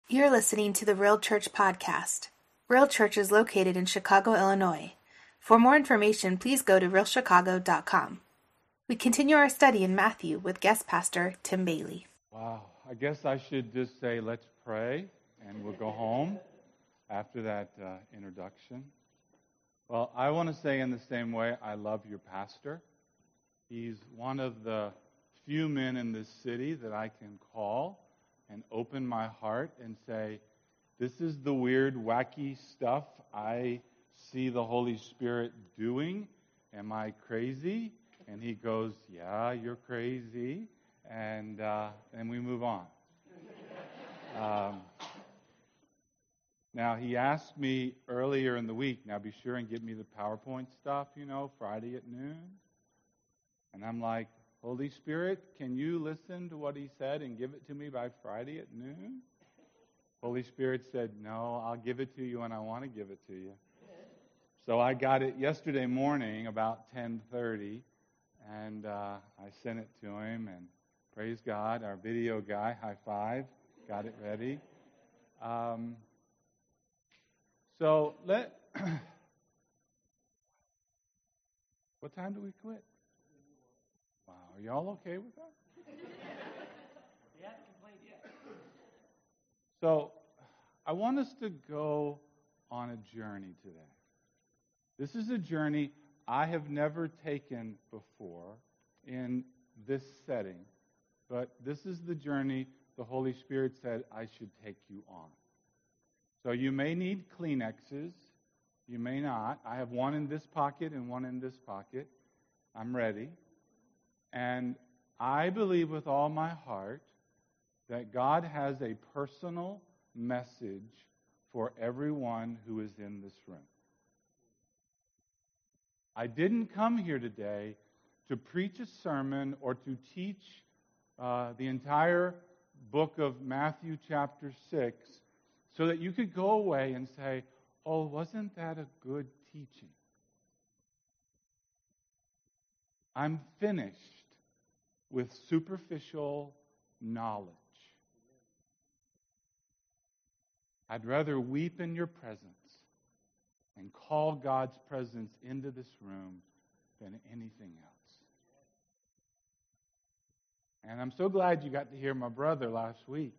You're listening to the Real Church Podcast. Real Church is located in Chicago, Illinois. For more information, please go to realchicago.com. We continue our study in Matthew with guest pastor Tim Bailey. Wow, I guess I should just say, let's pray, and we'll go home after that introduction. Well, I want to say in the same way, I love your pastor. He's one of the few men in this city that I can call and open my heart and say, this is the weird, wacky stuff I see the Holy Spirit doing. Am I crazy? And he goes, yeah, you're crazy. And we move on. Now, he asked me earlier in the week, now be sure and get me the PowerPoint stuff, Friday at noon. And I'm like, Holy Spirit, can you listen to what he said and give it to me by Friday at noon? Holy Spirit said, no, I'll give it to you when I want to give it to you. So I got it yesterday morning about 10:30, and I sent it to him, and praise God, our video guy, high five, got it ready. What time do we quit? Wow, are y'all okay with that? They haven't complained yet. So, I want us to go on a journey today. This is a journey I have never taken before in this setting, but this is the journey the Holy Spirit said I should take you on. So you may need Kleenexes, you may not. I have one in this pocket and one in this pocket. I'm ready. And I believe with all my heart that God has a personal message for everyone who is in this room. I didn't come here today to preach a sermon or to teach the entire book of Matthew chapter 6 so that you could go away and say, oh, wasn't that a good teaching? I'm finished with superficial knowledge. I'd rather weep in your presence and call God's presence into this room than anything else. And I'm so glad you got to hear my brother last week.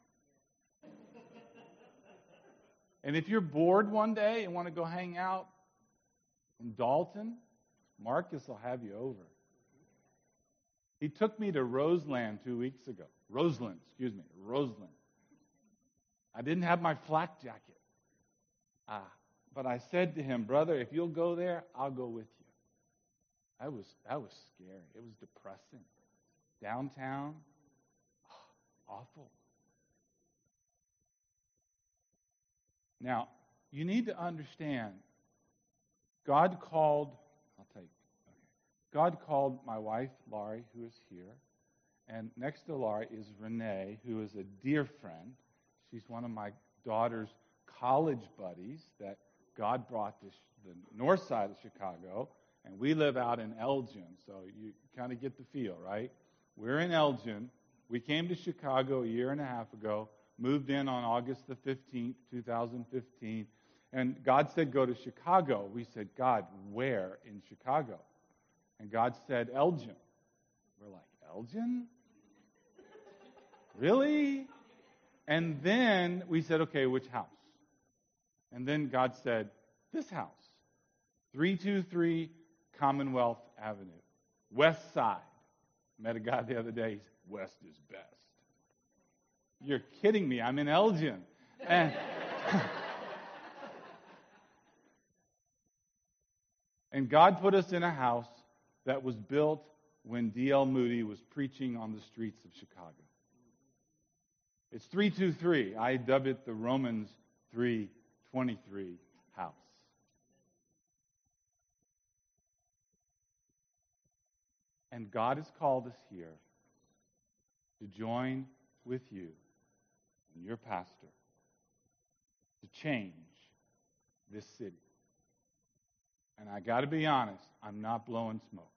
And if you're bored one day and want to go hang out in Dalton, Marcus will have you over. He took me to Roseland 2 weeks ago. Roseland. I didn't have my flak jacket. But I said to him, brother, if you'll go there, I'll go with you. That was scary. It was depressing. Downtown, awful. Now, you need to understand, God called my wife, Laurie, who is here, and next to Laurie is Renee, who is a dear friend. She's one of my daughter's college buddies that God brought to the north side of Chicago, and we live out in Elgin, so you kind of get the feel, right? We're in Elgin. We came to Chicago a year and a half ago, moved in on August the 15th, 2015, and God said, go to Chicago. We said, God, where in Chicago? And God said, Elgin. We're like, Elgin? Really? And then we said, okay, which house? And then God said, this house, 323 Commonwealth Avenue, West Side. Met a guy the other day, he said, West is best. You're kidding me, I'm in Elgin. And God put us in a house that was built when D.L. Moody was preaching on the streets of Chicago. It's 323. I dubbed it the Romans 3:23 house. And God has called us here to join with you and your pastor to change this city. And I got to be honest, I'm not blowing smoke.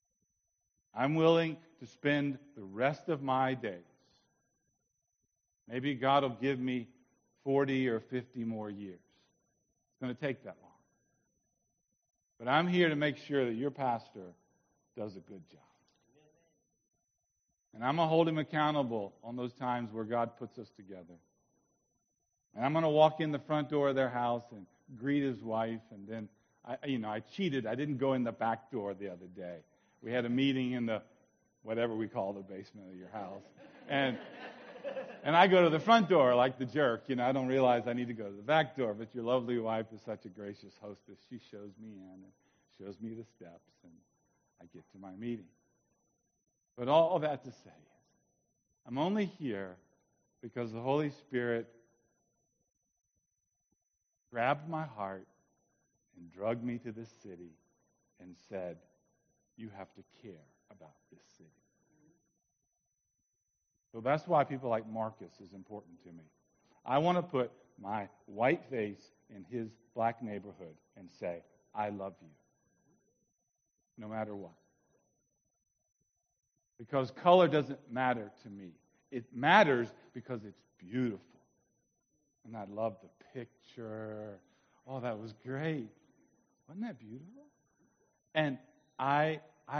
I'm willing to spend the rest of my days Maybe God will give me 40 or 50 more years. It's going to take that long. But I'm here to make sure that your pastor does a good job. And I'm going to hold him accountable on those times where God puts us together. And I'm going to walk in the front door of their house and greet his wife. And then, I cheated. I didn't go in the back door the other day. We had a meeting in the, whatever we call the basement of your house. And I go to the front door like the jerk. I don't realize I need to go to the back door. But your lovely wife is such a gracious hostess. She shows me in and shows me the steps. And I get to my meeting. But all that to say is, I'm only here because the Holy Spirit grabbed my heart and drugged me to this city and said, you have to care about this city. So that's why people like Marcus is important to me. I want to put my white face in his black neighborhood and say, I love you, no matter what. Because color doesn't matter to me. It matters because it's beautiful. And I love the picture. Oh, that was great. Wasn't that beautiful? And I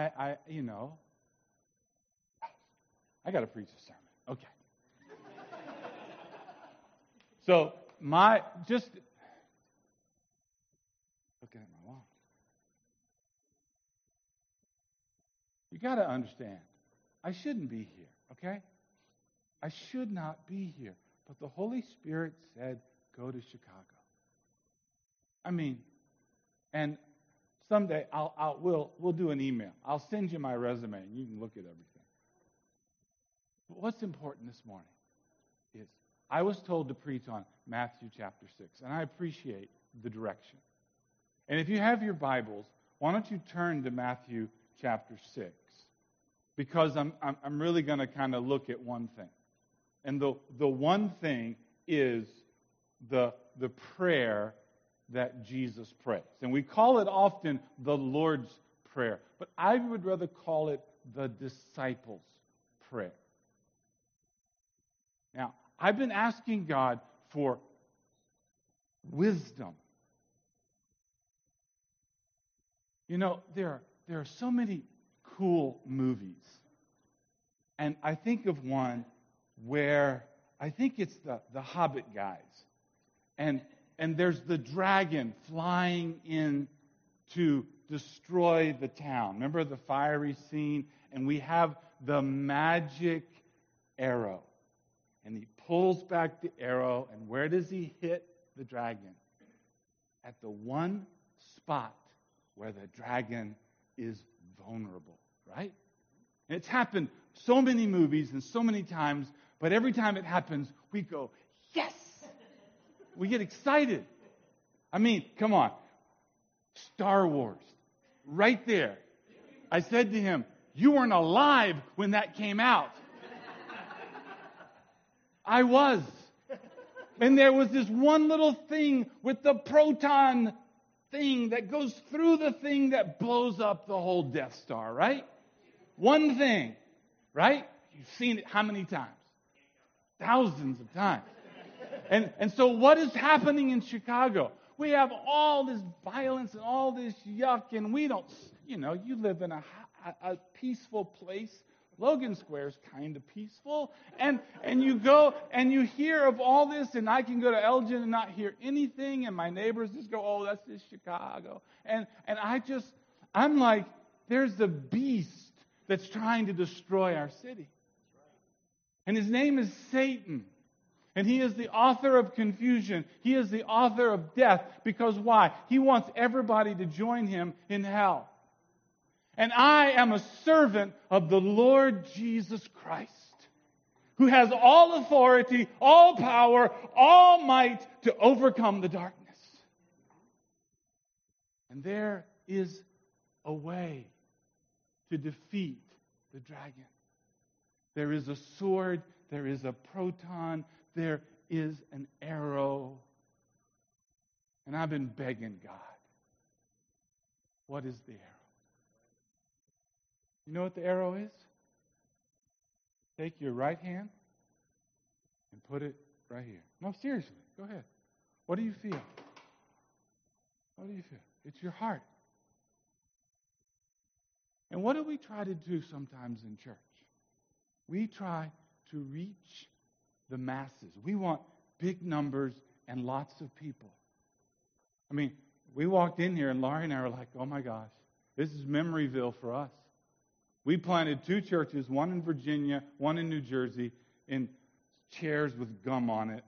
got to preach a sermon. Okay. So just looking at my watch. You got to understand, I shouldn't be here, okay? I should not be here. But the Holy Spirit said, go to Chicago. And someday we'll do an email. I'll send you my resume and you can look at everything. But what's important this morning is I was told to preach on Matthew chapter 6, and I appreciate the direction. And if you have your Bibles, why don't you turn to Matthew chapter 6? Because I'm really going to kind of look at one thing. And the one thing is the prayer that Jesus prays. And we call it often the Lord's Prayer. But I would rather call it the disciples' prayer. Now, I've been asking God for wisdom. There are so many cool movies. And I think of one where I think it's the Hobbit guys. And there's the dragon flying in to destroy the town. Remember the fiery scene? And we have the magic arrow. And he pulls back the arrow, and where does he hit the dragon? At the one spot where the dragon is vulnerable, right? And it's happened so many movies and so many times, but every time it happens, we go, yes! We get excited. Come on. Star Wars, right there. I said to him, you weren't alive when that came out. I was. And there was this one little thing with the proton thing that goes through the thing that blows up the whole Death Star, right? One thing, right? You've seen it how many times? Thousands of times. And so what is happening in Chicago? We have all this violence and all this yuck, and we don't, you live in a peaceful place. Logan Square is kind of peaceful. And you go and you hear of all this, and I can go to Elgin and not hear anything, and my neighbors just go, oh, that's just Chicago. And I'm like, there's a beast that's trying to destroy our city. And his name is Satan. And he is the author of confusion. He is the author of death. Because why? He wants everybody to join him in hell. And I am a servant of the Lord Jesus Christ, who has all authority, all power, all might to overcome the darkness. And there is a way to defeat the dragon. There is a sword, there is a proton, there is an arrow. And I've been begging God, what is the arrow? You know what the arrow is? Take your right hand and put it right here. No, seriously, go ahead. What do you feel? What do you feel? It's your heart. And what do we try to do sometimes in church? We try to reach the masses. We want big numbers and lots of people. I mean, we walked in here and Laurie and I were like, oh my gosh, this is Memoryville for us. We planted 2 churches, one in Virginia, one in New Jersey, in chairs with gum on it.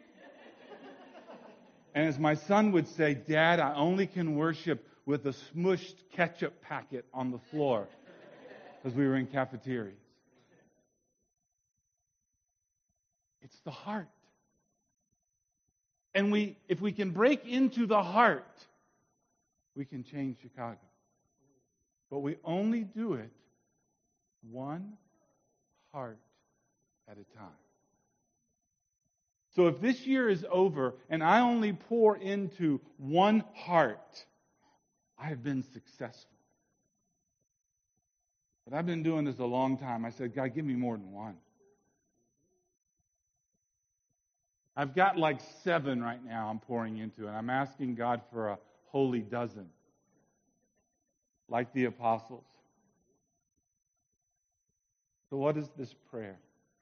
And as my son would say, Dad, I only can worship with a smushed ketchup packet on the floor, because we were in cafeterias. It's the heart. And if we can break into the heart, we can change Chicago. But we only do it one heart at a time. So if this year is over and I only pour into one heart, I have been successful. But I've been doing this a long time. I said, God, give me more than one. I've got like 7 right now I'm pouring into, and I'm asking God for a holy dozen, like the apostles. So what is this prayer?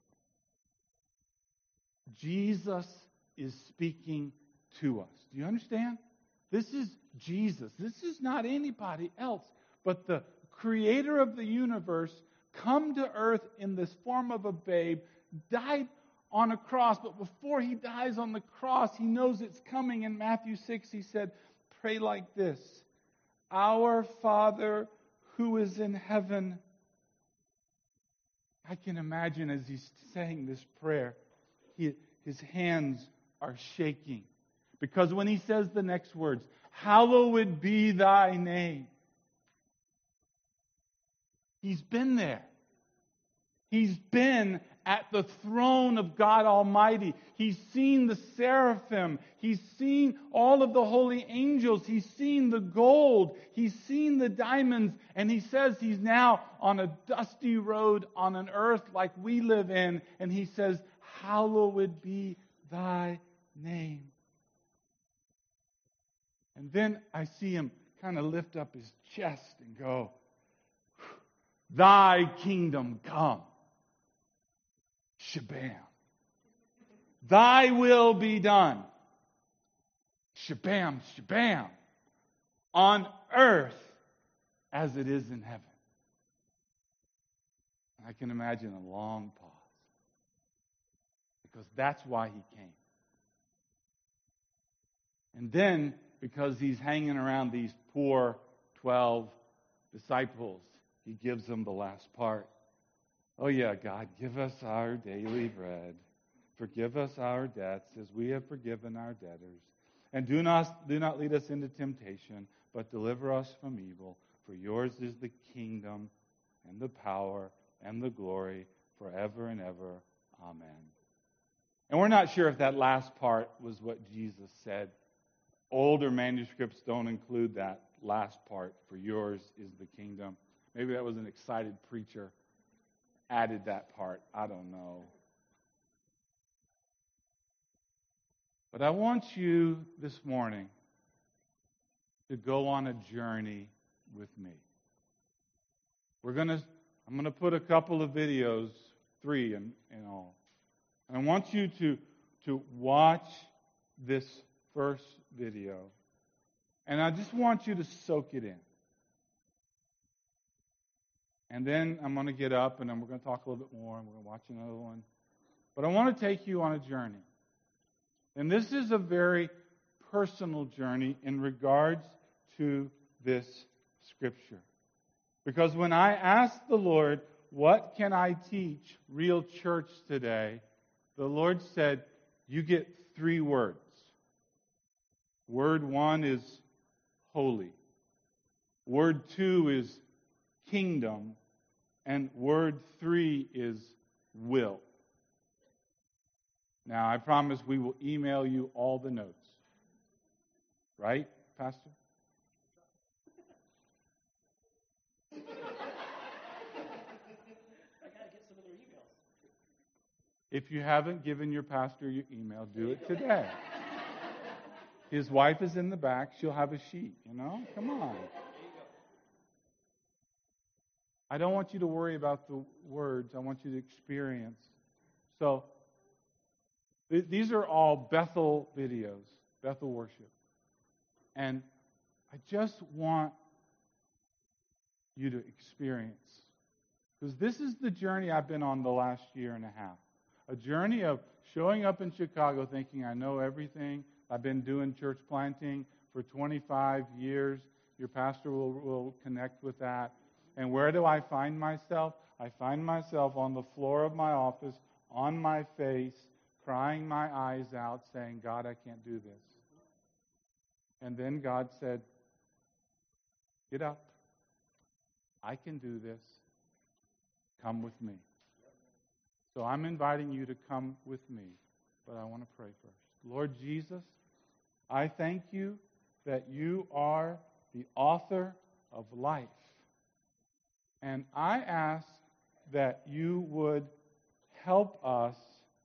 Jesus is speaking to us. Do you understand? This is Jesus. This is not anybody else, but the creator of the universe come to earth in this form of a babe, died on a cross, but before he dies on the cross, he knows it's coming. In Matthew 6, he said, pray like this, Our Father who is in heaven. I can imagine as he's saying this prayer, his hands are shaking. Because when he says the next words, hallowed be thy name, he's been there. He's been at the throne of God Almighty. He's seen the seraphim. He's seen all of the holy angels. He's seen the gold. He's seen the diamonds. And he says he's now on a dusty road on an earth like we live in. And he says, hallowed be thy name. And then I see him kind of lift up his chest and go, thy kingdom come. Shabam. Thy will be done. Shabam, shabam. On earth as it is in heaven. I can imagine a long pause. Because that's why he came. And then, because he's hanging around these poor 12 disciples, he gives them the last part. Oh yeah, God, give us our daily bread. Forgive us our debts as we have forgiven our debtors. And do not lead us into temptation, but deliver us from evil. For yours is the kingdom and the power and the glory forever and ever. Amen. And we're not sure if that last part was what Jesus said. Older manuscripts don't include that last part. For yours is the kingdom. Maybe that was an excited preacher. Added that part. I don't know. But I want you this morning to go on a journey with me. I'm going to put a couple of videos, 3 in all. And I want you to watch this first video. And I just want you to soak it in. And then I'm going to get up and then we're going to talk a little bit more and we're going to watch another one. But I want to take you on a journey. And this is a very personal journey in regards to this scripture. Because when I asked the Lord, what can I teach Real Church today? The Lord said, you get 3 words. Word 1 is holy. Word 2 is kingdom, and word 3 is will. Now, I promise we will email you all the notes. Right, Pastor? I got to get some of their emails. If you haven't given your pastor your email, do it today. His wife is in the back. She'll have a sheet, Come on. I don't want you to worry about the words. I want you to experience. So, these are all Bethel videos, Bethel worship. And I just want you to experience. Because this is the journey I've been on the last year and a half. A journey of showing up in Chicago thinking I know everything. I've been doing church planting for 25 years. Your pastor will connect with that. And where do I find myself? I find myself on the floor of my office, on my face, crying my eyes out, saying, God, I can't do this. And then God said, get up. I can do this. Come with me. So I'm inviting you to come with me, but I want to pray first. Lord Jesus, I thank you that you are the author of life. And I ask that you would help us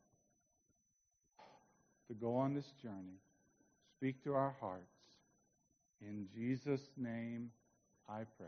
to go on this journey. Speak to our hearts. In Jesus' name I pray.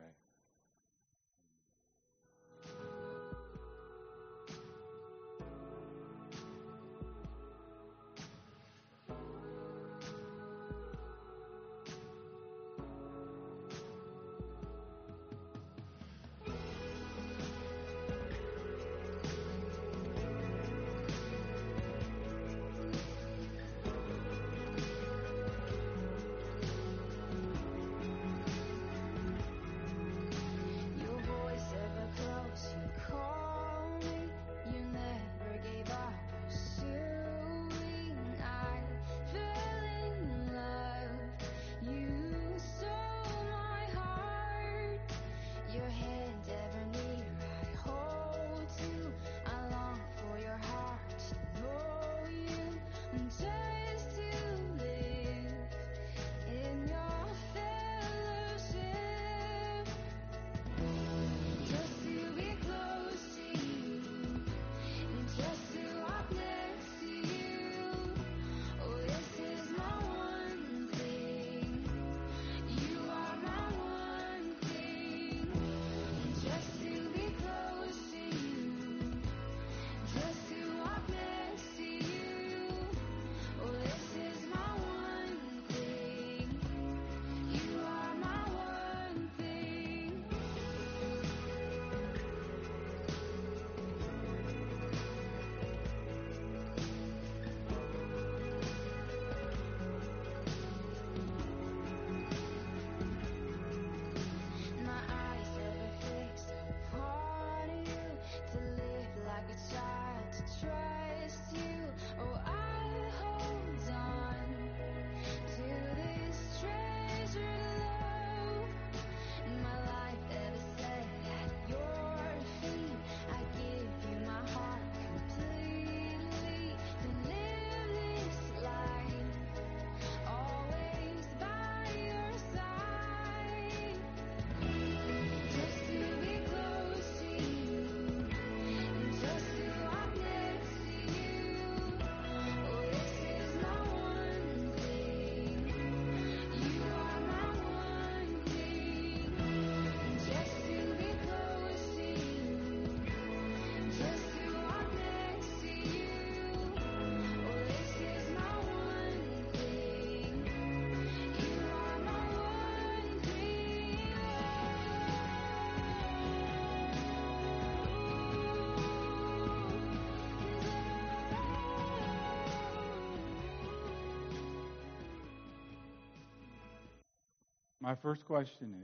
My first question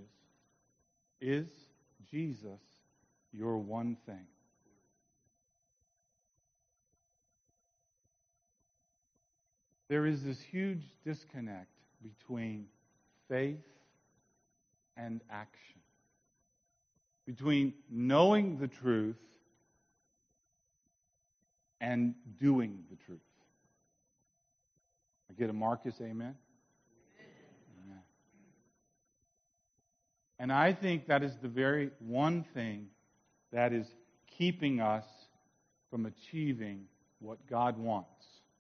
is Jesus your one thing? There is this huge disconnect between faith and action, between knowing the truth and doing the truth. I get a Marcus, amen? Amen. And I think that is the very one thing that is keeping us from achieving what God wants.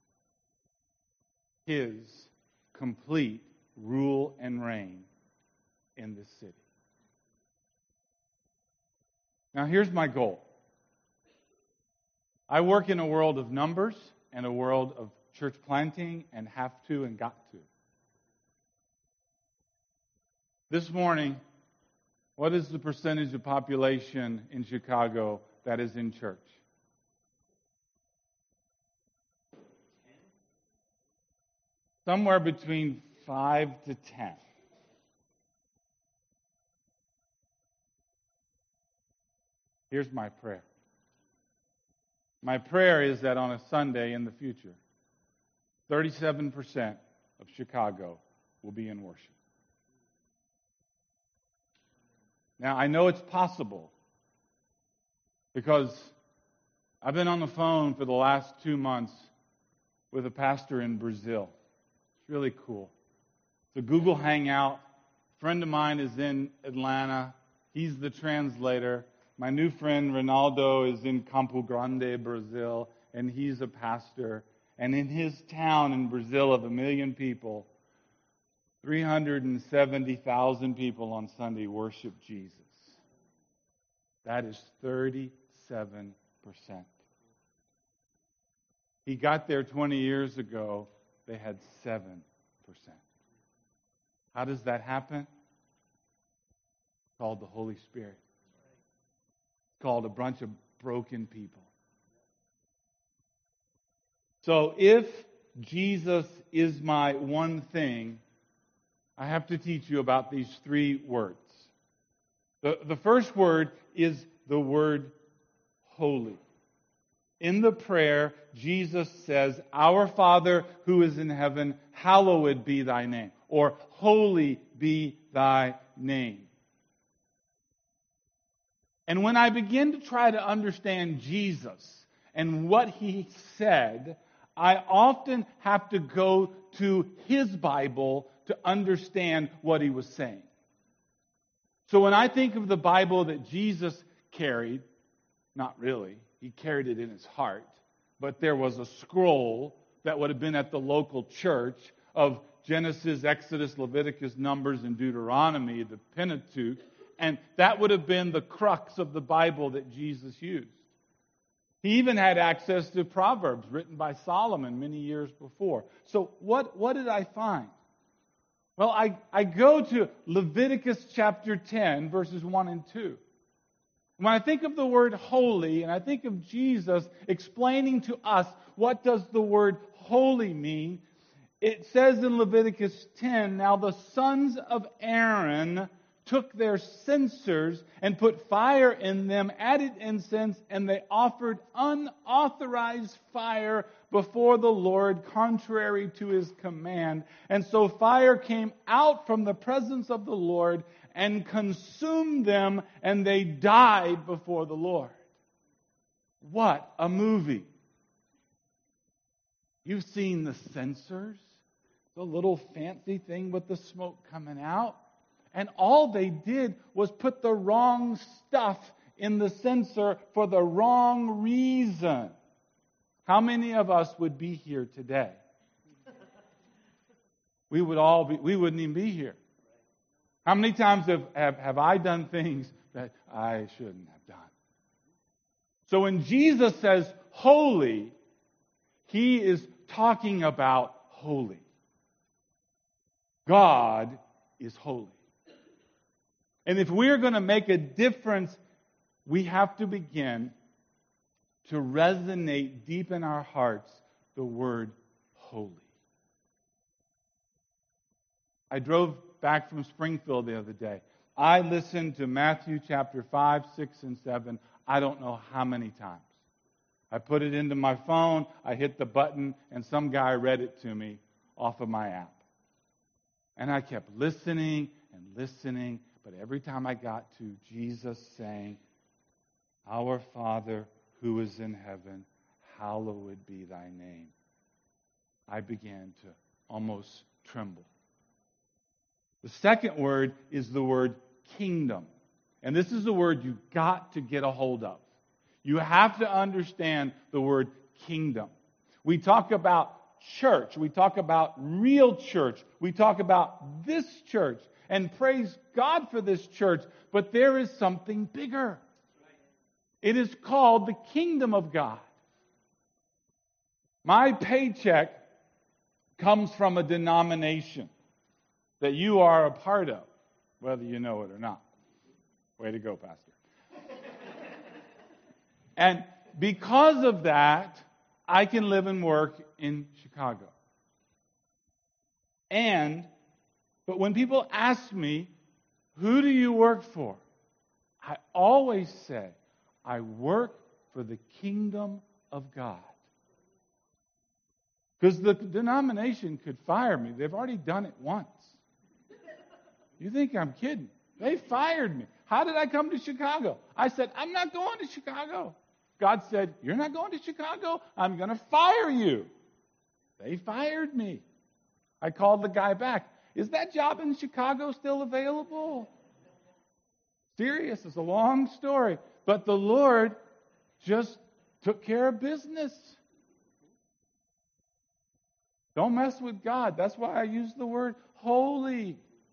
His complete rule and reign in this city. Now, here's my goal. I work in a world of numbers and a world of church planting and have to and got to. This morning, what is the percentage of population in Chicago that is in church? Somewhere between 5 to 10. Here's my prayer. My prayer is that on a Sunday in the future, 37% of Chicago will be in worship. Now, I know it's possible because I've been on the phone for the last 2 months with a pastor in Brazil. It's really cool. It's a Google Hangout. A friend of mine is in Atlanta. He's the translator. My new friend Ronaldo is in Campo Grande, Brazil, and he's a pastor. And in his town in Brazil of 1 million people, 370,000 people on Sunday worship Jesus. That is 37%. He got there 20 years ago. They had 7%. How does that happen? It's called the Holy Spirit. It's called a bunch of broken people. So if Jesus is my one thing, I have to teach you about these 3 words. The first word is the word holy. In the prayer, Jesus says, "Our Father who is in heaven, hallowed be thy name," or "Holy be thy name." And when I begin to try to understand Jesus and what he said, I often have to go to his Bible to understand what he was saying. So when I think of the Bible that Jesus carried, not really, he carried it in his heart, but there was a scroll that would have been at the local church of Genesis, Exodus, Leviticus, Numbers, and Deuteronomy, the Pentateuch, and that would have been the crux of the Bible that Jesus used. He even had access to Proverbs written by Solomon many years before. So what did I find? Well, I go to Leviticus chapter 10, verses 1 and 2. When I think of the word holy, and I think of Jesus explaining to us what does the word holy mean, it says in Leviticus 10, "Now the sons of Aaron took their censers and put fire in them, added incense, and they offered unauthorized fire before the Lord, contrary to his command. And so fire came out from the presence of the Lord and consumed them, and they died before the Lord." What a movie. You've seen the censers, the little fancy thing with the smoke coming out. And all they did was put the wrong stuff in the censer for the wrong reason. How many of us would be here today? We wouldn't even be here. How many times have I done things that I shouldn't have done? So when Jesus says holy, he is talking about holy. God is holy. And if we're going to make a difference, we have to begin to resonate deep in our hearts the word holy. I drove back from Springfield the other day. I listened to Matthew chapter 5, 6, and 7, I don't know how many times. I put it into my phone, I hit the button, and some guy read it to me off of my app. And I kept listening and listening. But every time I got to Jesus saying, "Our Father who is in heaven, hallowed be thy name," I began to almost tremble. The second word is the word kingdom. And this is the word you've got to get a hold of. You have to understand the word kingdom. We talk about church. We talk about real church. We talk about this church. And praise God for this church. But there is something bigger. It is called the kingdom of God. My paycheck comes from a denomination that you are a part of, whether you know it or not. Way to go, Pastor. And because of that, I can live and work in Chicago. But when people ask me, who do you work for? I always say, I work for the kingdom of God. Because the denomination could fire me. They've already done it once. You think I'm kidding? They fired me. How did I come to Chicago? I said, I'm not going to Chicago. God said, you're not going to Chicago? I'm going to fire you. They fired me. I called the guy back. Is that job in Chicago still available? Serious. It's a long story. But the Lord just took care of business. Don't mess with God. That's why I use the word holy.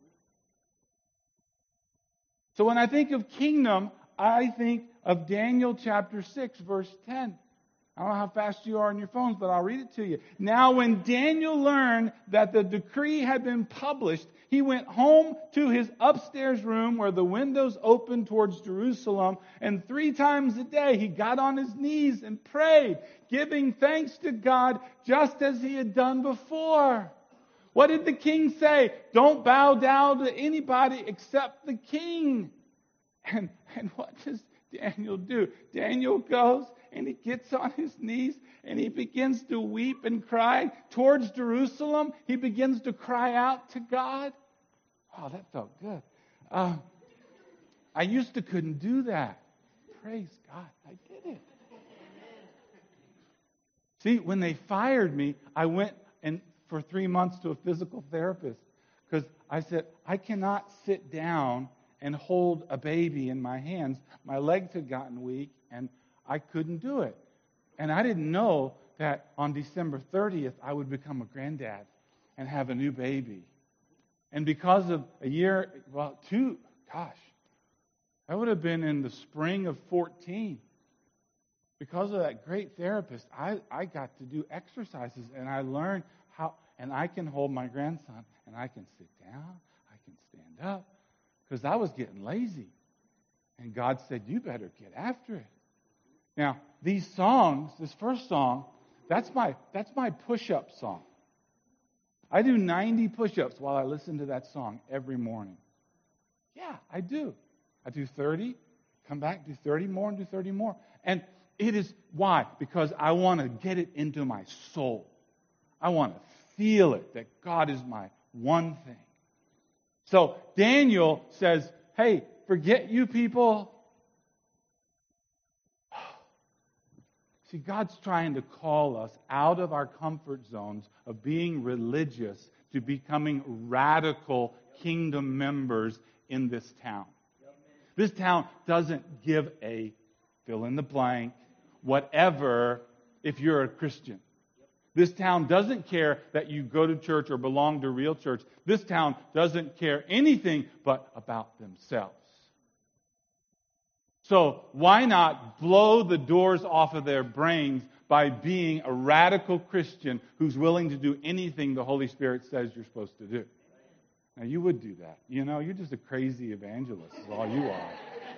So when I think of kingdom, I think of Daniel chapter 6, verse 10. I don't know how fast you are on your phones, but I'll read it to you. Now when Daniel learned that the decree had been published, he went home to his upstairs room where the windows opened towards Jerusalem, and 3 times a day he got on his knees and prayed, giving thanks to God just as he had done before. What did the king say? Don't bow down to anybody except the king. And what does Daniel do? Daniel goes and he gets on his knees and he begins to weep and cry towards Jerusalem. He begins to cry out to God. Oh, that felt good. I used to couldn't do that. Praise God, I did it. See, when they fired me, I went for 3 months to a physical therapist because I said, I cannot sit down and hold a baby in my hands. My legs had gotten weak and I couldn't do it. And I didn't know that on December 30th, I would become a granddad and have a new baby. And because of that would have been in the spring of 14. Because of that great therapist, I got to do exercises and I learned how, and I can hold my grandson and I can sit down, I can stand up, because I was getting lazy. And God said, you better get after it. Now, these songs, this first song, that's my push-up song. I do 90 push-ups while I listen to that song every morning. Yeah, I do. I do 30, come back, do 30 more, and do 30 more. And it is, why? Because I want to get it into my soul. I want to feel it, that God is my one thing. So Daniel says, hey, forget you people. See, God's trying to call us out of our comfort zones of being religious to becoming radical kingdom members in this town. This town doesn't give a fill in the blank, whatever, if you're a Christian. This town doesn't care that you go to church or belong to real church. This town doesn't care anything but about themselves. So why not blow the doors off of their brains by being a radical Christian who's willing to do anything the Holy Spirit says you're supposed to do? Now, you would do that. You know, you're just a crazy evangelist is all you are.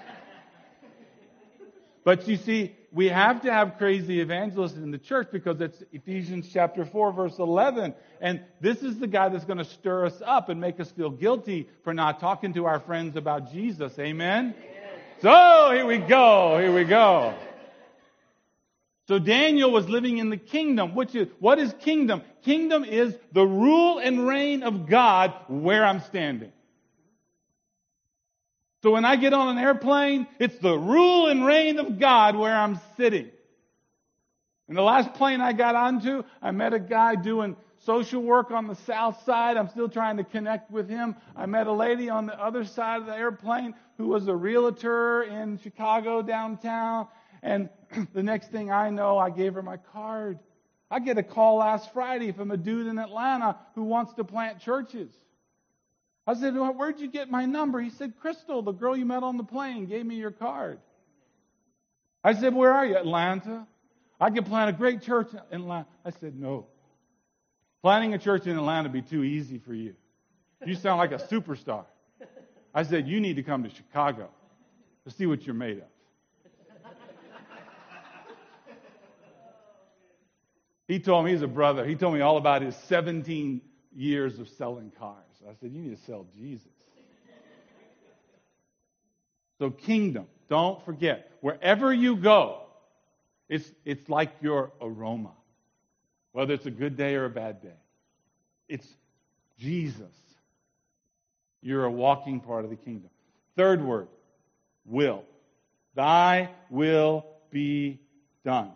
But you see, we have to have crazy evangelists in the church because it's Ephesians chapter 4, verse 11. And this is the guy that's going to stir us up and make us feel guilty for not talking to our friends about Jesus. Amen? So, here we go. So Daniel was living in the kingdom, what is kingdom? Kingdom is the rule and reign of God where I'm standing. So when I get on an airplane, it's the rule and reign of God where I'm sitting. And the last plane I got onto, I met a guy doing social work on the south side. I'm still trying to connect with him. I met a lady on the other side of the airplane who was a realtor in Chicago downtown. And the next thing I know, I gave her my card. I get a call last Friday from a dude in Atlanta who wants to plant churches. I said, well, where'd you get my number? He said, Crystal, the girl you met on the plane, gave me your card. I said, where are you? Atlanta. I could plant a great church in Atlanta. I said, no. Planting a church in Atlanta would be too easy for you. You sound like a superstar. I said, you need to come to Chicago to see what you're made of. He told me, he's a brother, he told me all about his 17 years of selling cars. I said, you need to sell Jesus. So kingdom, don't forget, wherever you go, it's like your aroma, whether it's a good day or a bad day. It's Jesus. You're a walking part of the kingdom. Third word, will. Thy will be done.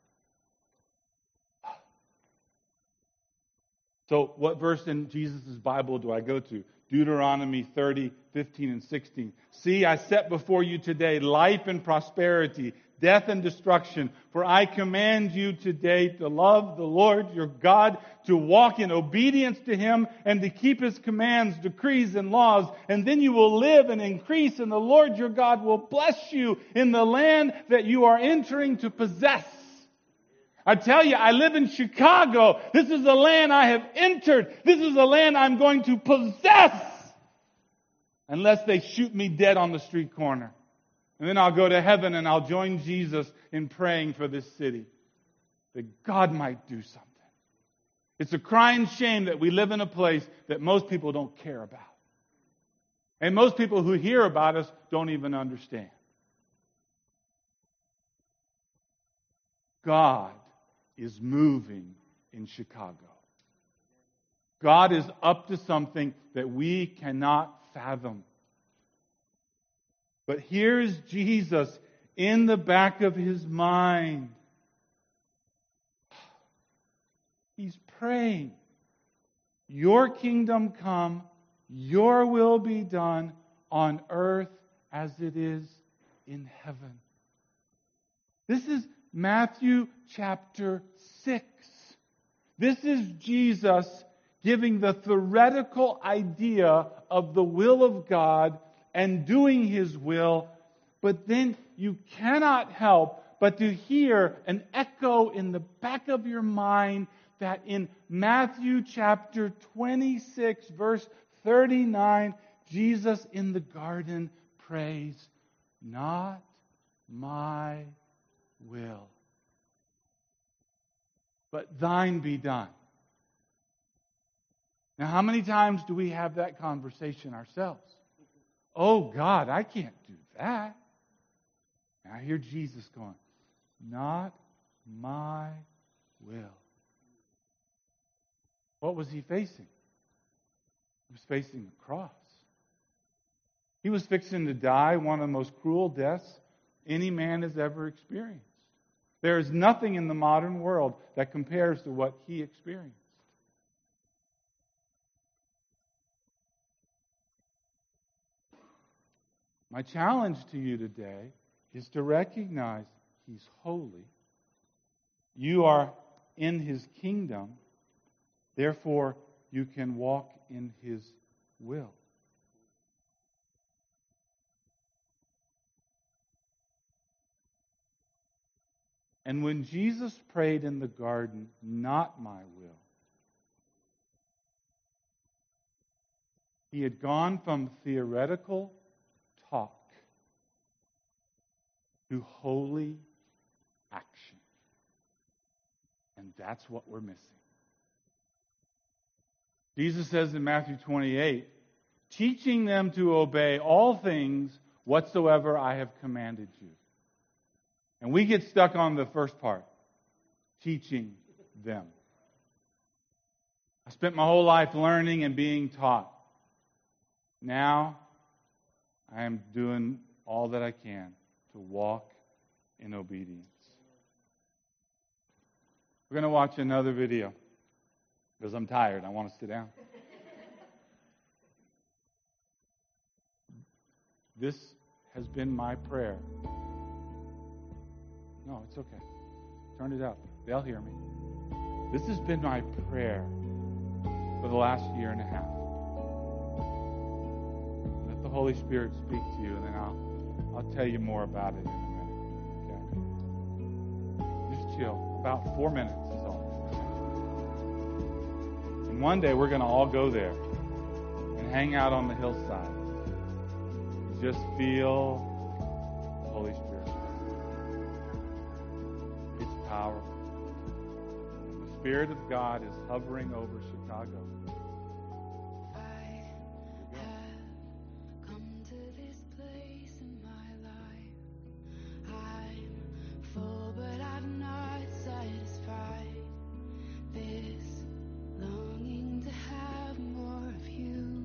So what verse in Jesus' Bible do I go to? Deuteronomy 30, 15, and 16. See, I set before you today life and prosperity, death and destruction. For I command you today to love the Lord your God, to walk in obedience to Him, and to keep His commands, decrees, and laws. And then you will live and increase, and the Lord your God will bless you in the land that you are entering to possess. I tell you, I live in Chicago. This is the land I have entered. This is the land I'm going to possess. Unless they shoot me dead on the street corner. And then I'll go to heaven and I'll join Jesus in praying for this city. That God might do something. It's a crying shame that we live in a place that most people don't care about. And most people who hear about us don't even understand. God is moving in Chicago. God is up to something that we cannot fathom. But here's Jesus in the back of his mind. He's praying, your kingdom come, your will be done on earth as it is in heaven. This is Matthew chapter 6. This is Jesus giving the theoretical idea of the will of God and doing His will, but then you cannot help but to hear an echo in the back of your mind that in Matthew chapter 26, verse 39, Jesus in the garden prays, not my will, but thine be done. Now, how many times do we have that conversation ourselves? Oh, God, I can't do that. And I hear Jesus going, not my will. What was he facing? He was facing the cross. He was fixing to die one of the most cruel deaths any man has ever experienced. There is nothing in the modern world that compares to what he experienced. My challenge to you today is to recognize He's holy. You are in His kingdom. Therefore, you can walk in His will. And when Jesus prayed in the garden, not my will, He had gone from theoretical talk to holy action. And that's what we're missing. Jesus says in Matthew 28, teaching them to obey all things whatsoever I have commanded you. And we get stuck on the first part, teaching them. I spent my whole life learning and being taught. Now, I am doing all that I can to walk in obedience. We're going to watch another video because I'm tired. I want to sit down. This has been my prayer No, it's okay. Turn it up. They'll hear me. This has been my prayer for the last year and a half. Let the Holy Spirit speak to you, and then I'll tell you more about it in a minute. Okay? Just chill. About 4 minutes is all. And one day we're going to all go there and hang out on the hillside. Just feel the Holy Spirit. It's powerful. The Spirit of God is hovering over Chicago. I have come to this place in my life. I'm full, but I'm not satisfied. This longing to have more of you.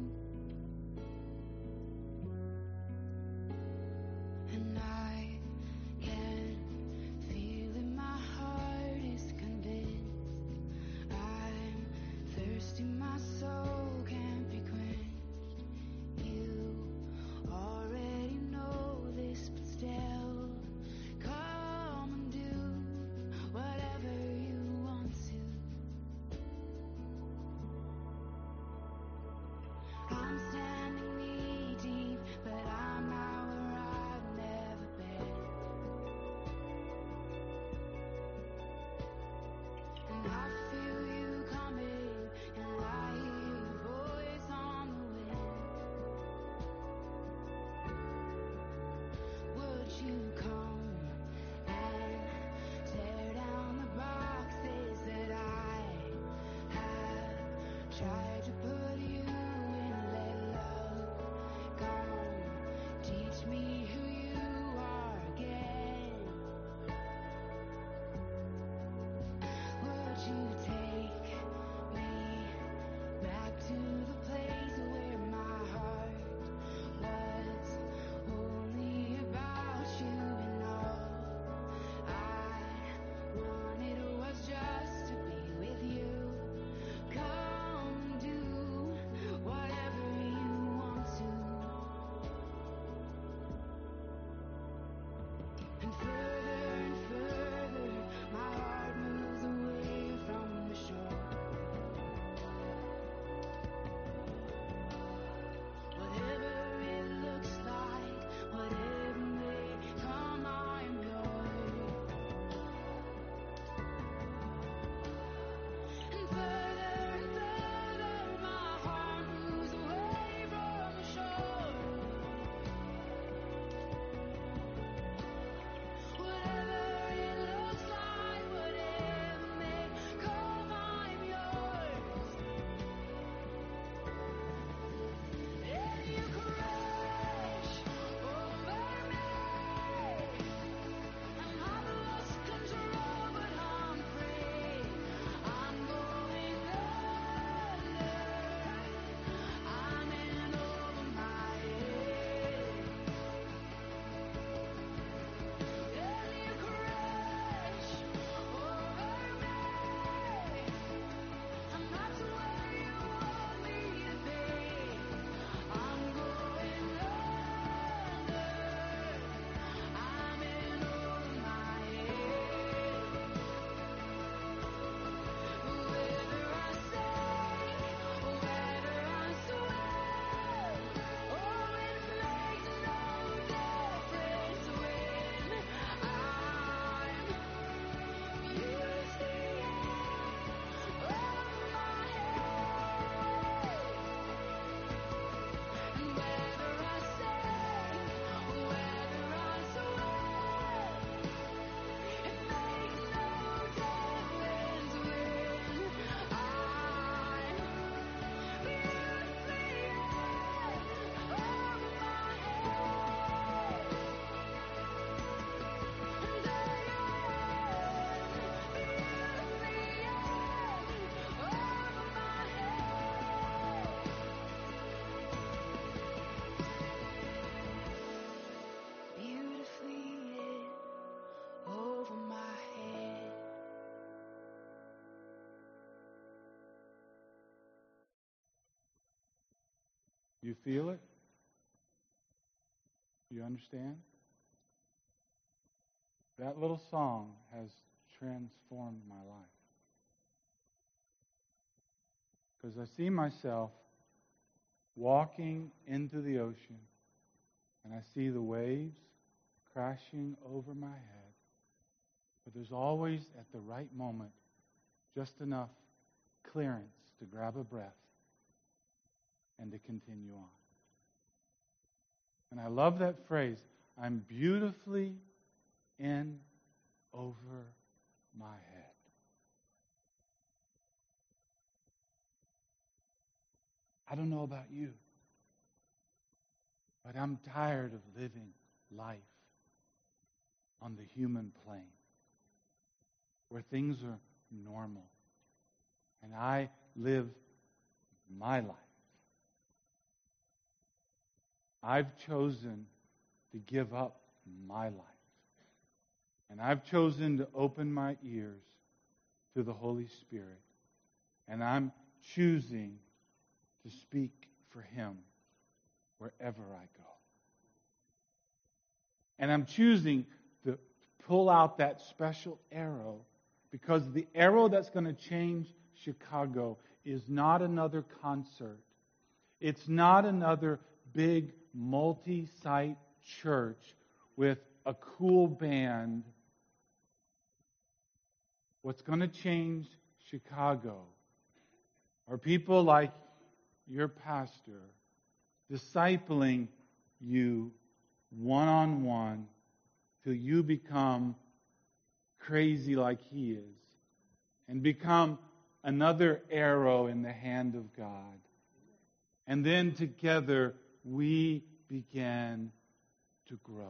And I can feel in my heart is convinced. I'm thirsty, my soul can't be quenched. You already know this, but still, come and do whatever you want to. I'm standing knee deep, but I'm out where I've never been. And I feel you coming, and I hear your voice on the wind. Would you come and tear down the boxes that I have tried to put you in? Let love come, teach me who you are again. Would you take me back to the place where my heart was only about you, and all I wanted was just to be with you. Come do whatever you want to. And further, my heart moves away from the shore. Whatever it looks like, whatever may come, I'm yours. And further, my heart moves away from the shore. Whatever it looks like, whatever may come, I'm yours. And you crash over me. I've lost control, but I'm free. I'm going under. I'm in over my head. And you crash over me. I'm not where you want me to be. I'm going under. I'm in over my head. Whether I sing or whether I swim, oh, it makes no difference when I'm used to over my head. And whether I sing or whether I swim, it makes no difference when I'm beautifully over my head. And I am beautifully over my head. Beautifully over my head. You feel it? You understand? That little song has transformed my life. Because I see myself walking into the ocean, and I see the waves crashing over my head. But there's always, at the right moment, just enough clearance to grab a breath and to continue on. And I love that phrase, I'm beautifully in over my head. I don't know about you, but I'm tired of living life on the human plane where things are normal and I live my life. I've chosen to give up my life. And I've chosen to open my ears to the Holy Spirit. And I'm choosing to speak for Him wherever I go. And I'm choosing to pull out that special arrow, because the arrow that's going to change Chicago is not another concert. It's not another big multi-site church with a cool band. What's going to change Chicago are people like your pastor discipling you one-on-one till you become crazy like he is and become another arrow in the hand of God. And then together we begin to grow.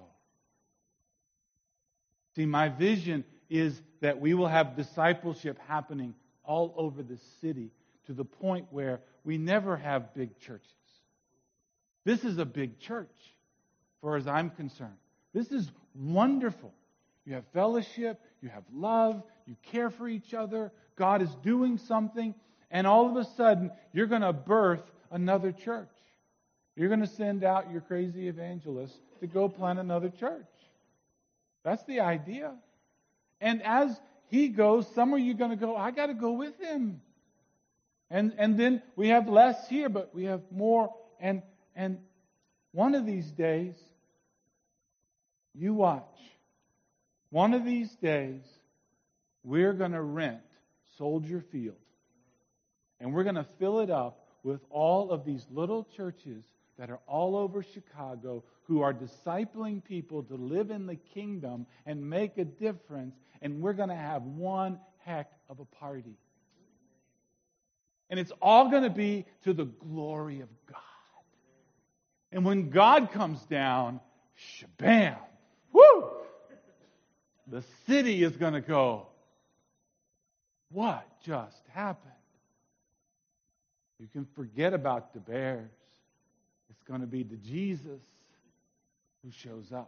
See, my vision is that we will have discipleship happening all over the city to the point where we never have big churches. This is a big church, as far as I'm concerned. This is wonderful. You have fellowship, you have love, you care for each other, God is doing something, and all of a sudden, you're going to birth another church. You're going to send out your crazy evangelists to go plant another church. That's the idea. And as he goes, some of you are going to go, I got to go with him. And then we have less here, but we have more. And one of these days, you watch. One of these days, we're going to rent Soldier Field. And we're going to fill it up with all of these little churches that are all over Chicago who are discipling people to live in the kingdom and make a difference. And we're going to have one heck of a party. And it's all going to be to the glory of God. And when God comes down, shabam, woo! The city is going to go, what just happened? You can forget about the bears. It's going to be the Jesus who shows up.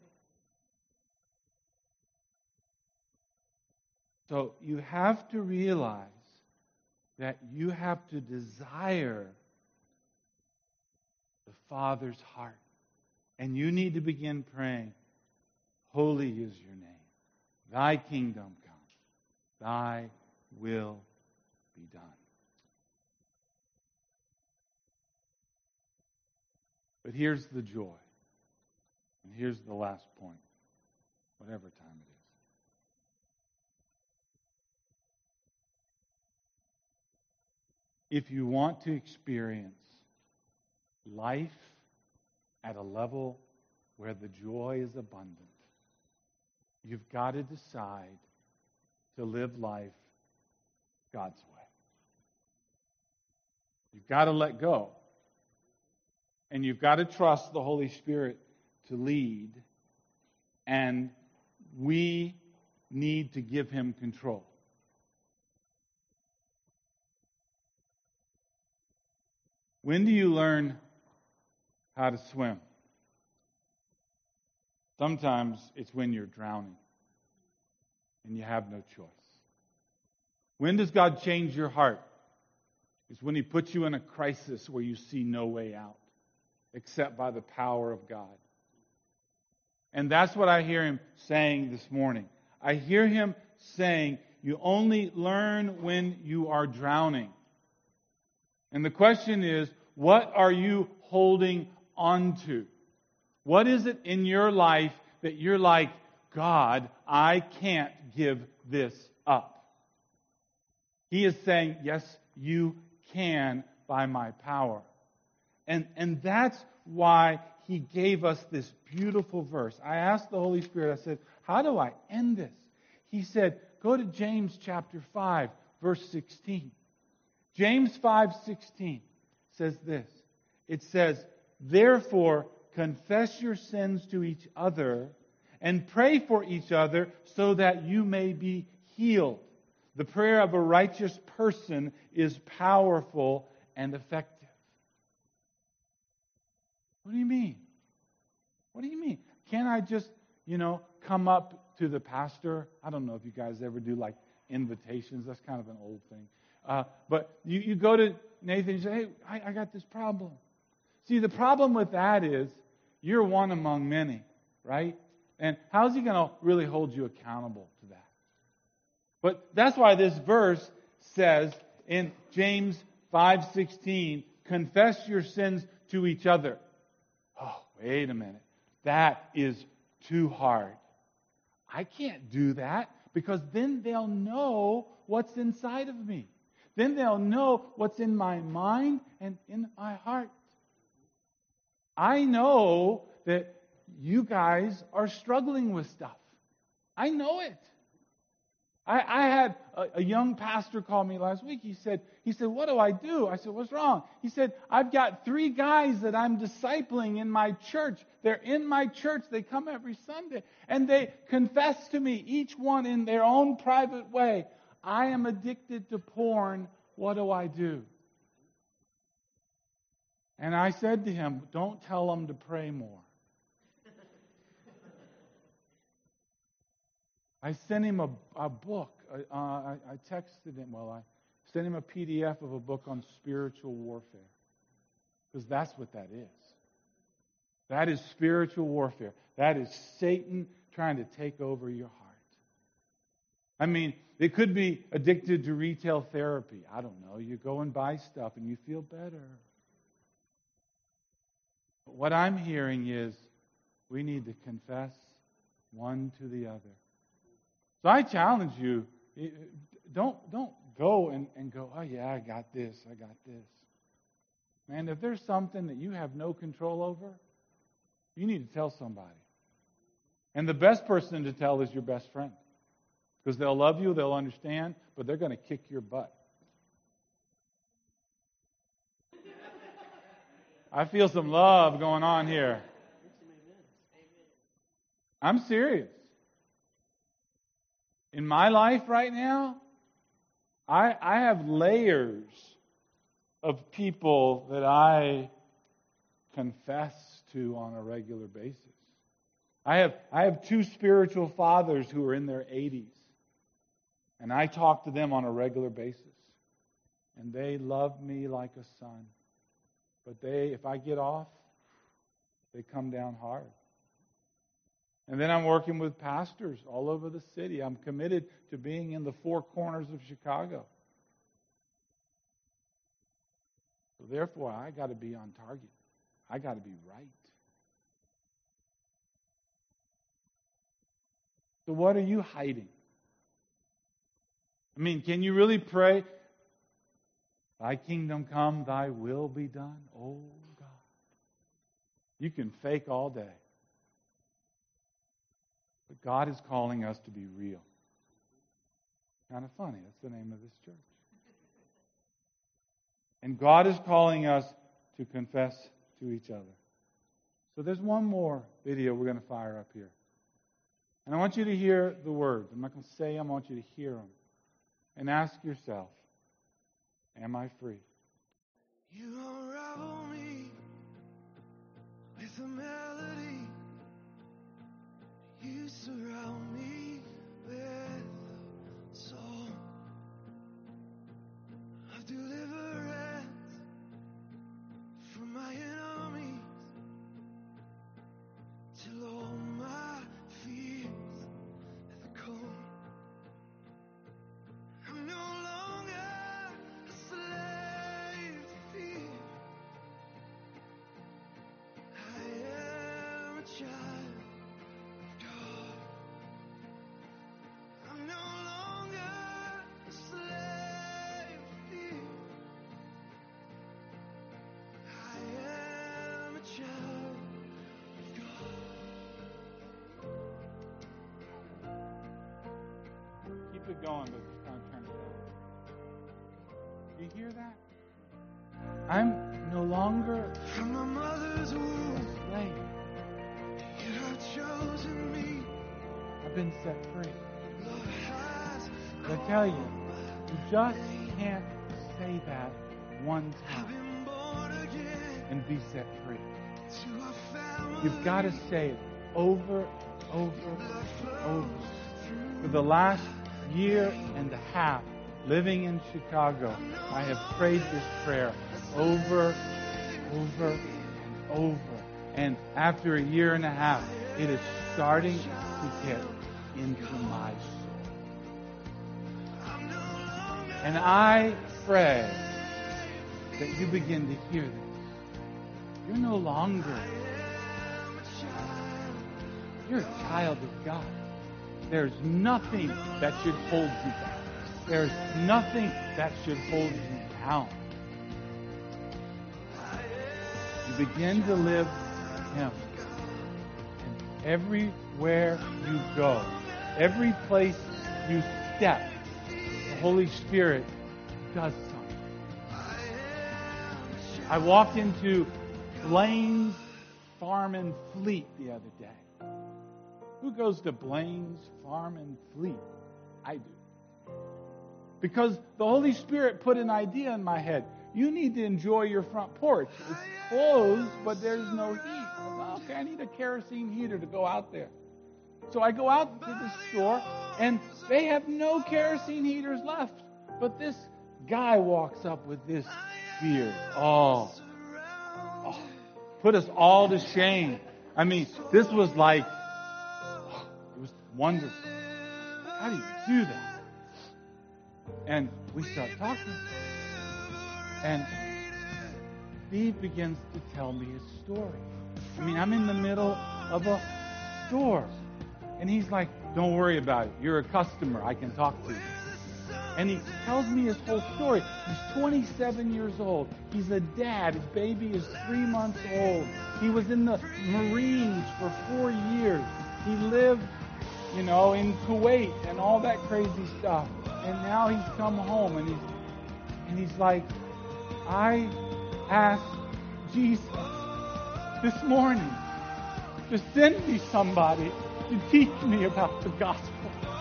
So you have to realize that you have to desire the Father's heart. And you need to begin praying, holy is your name. Thy kingdom come. Thy will be done. But here's the joy. And here's the last point, whatever time it is. If you want to experience life at a level where the joy is abundant, you've got to decide to live life God's way. You've got to let go. And you've got to trust the Holy Spirit to lead. And we need to give Him control. When do you learn how to swim? Sometimes it's when you're drowning and you have no choice. When does God change your heart? It's when He puts you in a crisis where you see no way out except by the power of God. And that's what I hear him saying this morning. I hear him saying, you only learn when you are drowning. And the question is, what are you holding on to? What is it in your life that you're like, God, I can't give this up? He is saying, yes, you can by my power. And that's why he gave us this beautiful verse. I asked the Holy Spirit, I said, how do I end this? He said, go to James chapter 5, verse 16. James 5:16 says this. It says, therefore, confess your sins to each other and pray for each other so that you may be healed. The prayer of a righteous person is powerful and effective. What do you mean? What do you mean? Can't I just, come up to the pastor? I don't know if you guys ever do like invitations. That's kind of an old thing. But you go to Nathan and you say, hey, I got this problem. See, the problem with that is you're one among many, right? And how's he going to really hold you accountable to that? But that's why this verse says in James 5:16, confess your sins to each other. Oh, wait a minute. That is too hard. I can't do that because then they'll know what's inside of me. Then they'll know what's in my mind and in my heart. I know that you guys are struggling with stuff. I know it. I had a young pastor call me last week. He said, what do I do? I said, what's wrong? He said, I've got 3 guys that I'm discipling in my church. They're in my church. They come every Sunday. And they confess to me, each one in their own private way, I am addicted to porn. What do I do? And I said to him, don't tell them to pray more. I sent him a book. I texted him. I sent him a PDF of a book on spiritual warfare. Because that's what that is. That is spiritual warfare. That is Satan trying to take over your heart. I mean, it could be addicted to retail therapy. I don't know. You go and buy stuff and you feel better. But what I'm hearing is we need to confess one to the other. So I challenge you, don't go and go, oh yeah, I got this. Man, if there's something that you have no control over, you need to tell somebody. And the best person to tell is your best friend. Because they'll love you, they'll understand, but they're going to kick your butt. I feel some love going on here. I'm serious. In my life right now, I have layers of people that I confess to on a regular basis. I have 2 spiritual fathers who are in their 80s. And I talk to them on a regular basis. And they love me like a son. But if I get off, they come down hard. And then I'm working with pastors all over the city. I'm committed to being in the 4 corners of Chicago. So therefore, I got to be on target. I got to be right. So what are you hiding? I mean, can you really pray, thy kingdom come, thy will be done? Oh, God. You can fake all day. But God is calling us to be real. Kind of funny. That's the name of this church. And God is calling us to confess to each other. So there's one more video we're going to fire up here. And I want you to hear the words. I'm not going to say them. I want you to hear them. And ask yourself, am I free? You unravel me with a melody. You surround me with a song of deliverance from my enemies till all my keep going, but just kind of turn it down. You hear that? I'm no longer From my mother's womb, a slave. you have chosen me. I've been set free. Love has But I tell you, you just can't say that one time been born again and be set free. to a family. You've got to say it over, over. For the last year and a half living in Chicago, I have prayed this prayer over, and over. And after a year and a half, it is starting to get into my soul. And I pray that you begin to hear this. You're no longer. You're a child of God. There's nothing that should hold you back. There's nothing that should hold you down. You begin to live Him. And everywhere you go, every place you step, the Holy Spirit does something. I walked into Blaine's Farm and Fleet the other day. Who goes to Blaine's Farm and Fleet? I do. Because the Holy Spirit put an idea in my head. You need to enjoy your front porch. It's closed, but there's no heat. I thought, okay, I need a kerosene heater to go out there. So I go out to the store, and they have no kerosene heaters left. But this guy walks up with this beard. Oh, put us all to shame. I mean, this was like, it was wonderful. How do you do that? And we start talking. And Steve begins to tell me his story. I mean, I'm in the middle of a store. And he's like, don't worry about it. You're a customer. I can talk to you. And he tells me his whole story. He's 27 years old. He's a dad. His baby is 3 months old. He was in the Marines for 4 years. He lived, in Kuwait and all that crazy stuff. And now he's come home and he's like, I asked Jesus this morning to send me somebody to teach me about the gospel.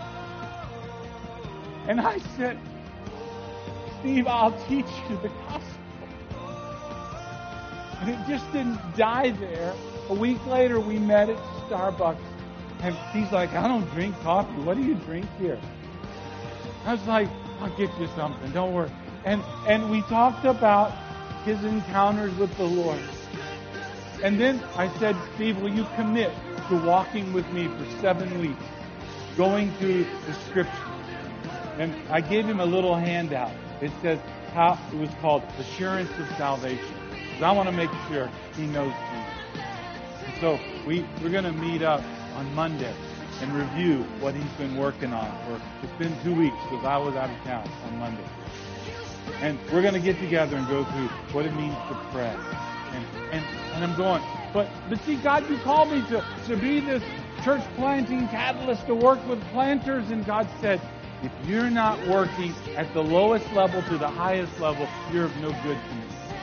And I said, Steve, I'll teach you the gospel. And it just didn't die there. A week later, we met at Starbucks. And he's like, I don't drink coffee. What do you drink here? I was like, I'll get you something. Don't worry. And we talked about his encounters with the Lord. And then I said, Steve, will you commit to walking with me for 7 weeks, going through the Scriptures? And I gave him a little handout. It says how it was called Assurance of Salvation. Because I want to make sure he knows Jesus. And so we're going to meet up on Monday and review what he's been working on. It's been 2 weeks because I was out of town on Monday. And we're going to get together and go through what it means to pray. And I'm going, but see, God, you called me to be this church planting catalyst, to work with planters. And God said, if you're not working at the lowest level to the highest level, you're of no good to me.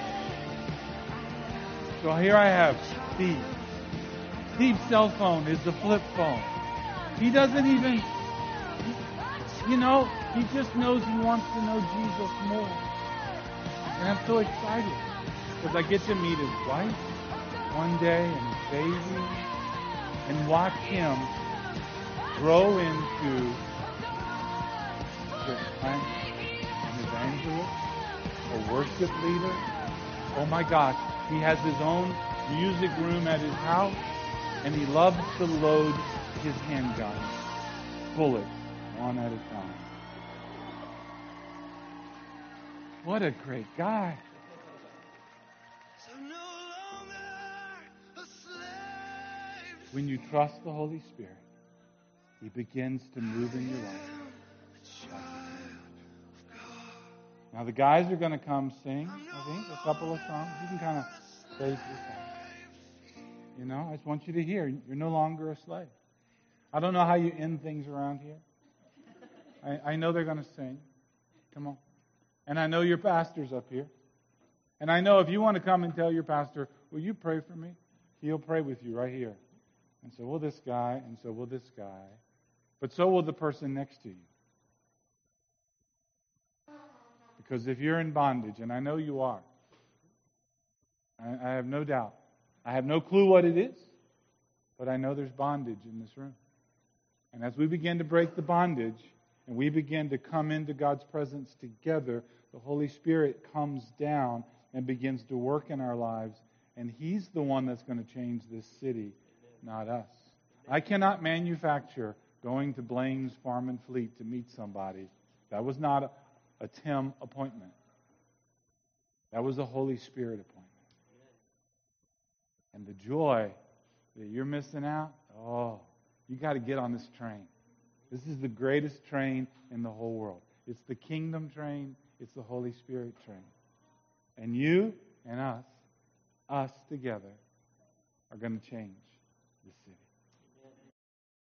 So here I have Steve. Steve's cell phone is the flip phone. He doesn't even, he just knows he wants to know Jesus more. And I'm so excited because I get to meet his wife one day and his baby and watch him grow into church planter, an evangelist, a worship leader. Oh my gosh, he has his own music room at his house, and he loves to load his handgun, bullets, one at a time. What a great guy. When you trust the Holy Spirit, He begins to move in your life. Now the guys are going to come sing, I think, a couple of songs. You can kind of face this out. I just want you to hear, you're no longer a slave. I don't know how you end things around here. I know they're going to sing. Come on. And I know your pastor's up here. And I know if you want to come and tell your pastor, will you pray for me? He'll pray with you right here. And so will this guy, and so will this guy. But so will the person next to you. Because if you're in bondage, and I know you are, I have no doubt. I have no clue what it is, but I know there's bondage in this room. And as we begin to break the bondage, and we begin to come into God's presence together, the Holy Spirit comes down and begins to work in our lives, and He's the one that's going to change this city, not us. I cannot manufacture going to Blaine's Farm and Fleet to meet somebody. That was not a Tim appointment. That was a Holy Spirit appointment. And the joy that you're missing out, you got to get on this train. This is the greatest train in the whole world. It's the kingdom train. It's the Holy Spirit train. And you and us together, are going to change the city.